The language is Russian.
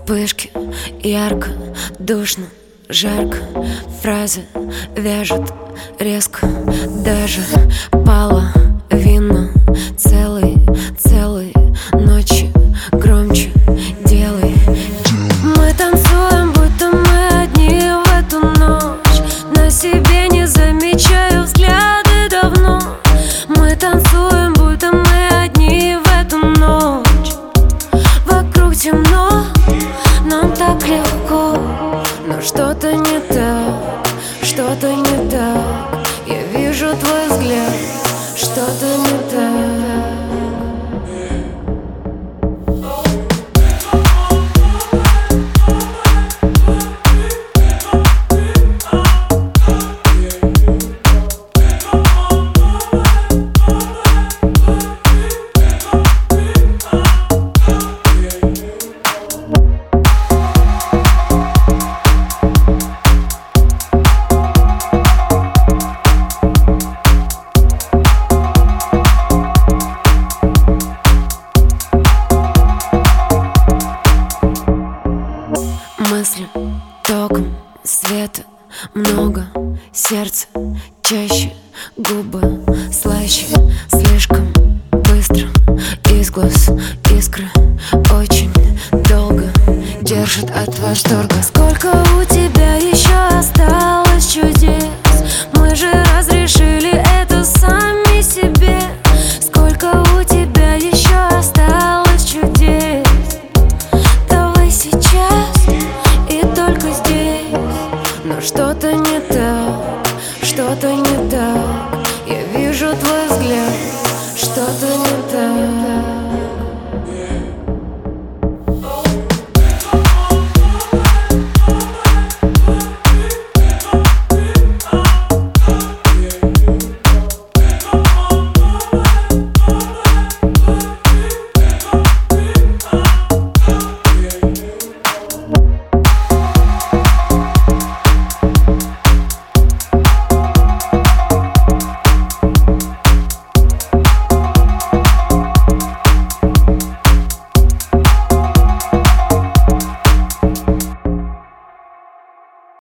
Вспышки, ярко, душно, жарко. Фразы вяжут резко. Даже половину целой ночи громче делай. Мы танцуем, будто мы одни в эту ночь. На себе не замечаю взгляды давно. Мы танцуем, будто мы одни в эту ночь. Вокруг темно, нам так легко, но что-то не так, что-то не так. Я вижу твой взгляд, что-то не так. Мысли током света много, сердце чаще, губы слаще. Слишком быстро из глаз искры, очень долго держит от восторга. Сколько у тебя